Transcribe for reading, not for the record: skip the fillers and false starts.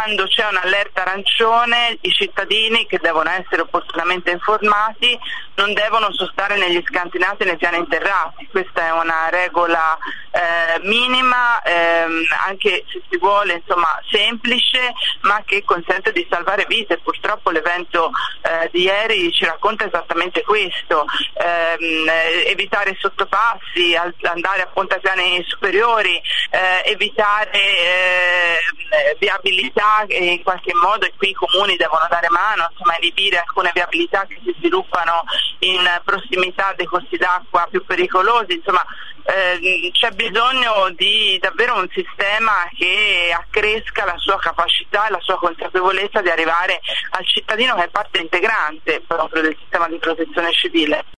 quando c'è un'allerta arancione i cittadini, che devono essere opportunamente informati, non devono sostare negli scantinati e nei piani interrati. Questa è una regola minima, anche se si vuole, insomma, semplice, ma che consente di salvare vite. Purtroppo l'evento di ieri ci racconta esattamente questo: evitare sottopassi, andare appunto ai piani superiori, evitare viabilità in qualche modo, e qui i comuni devono dare mano, insomma, inibire alcune viabilità che si sviluppano in prossimità dei corsi d'acqua più pericolosi. Insomma, c'è bisogno di davvero un sistema che accresca la sua capacità e la sua consapevolezza di arrivare al cittadino, che è parte integrante proprio del sistema di protezione civile.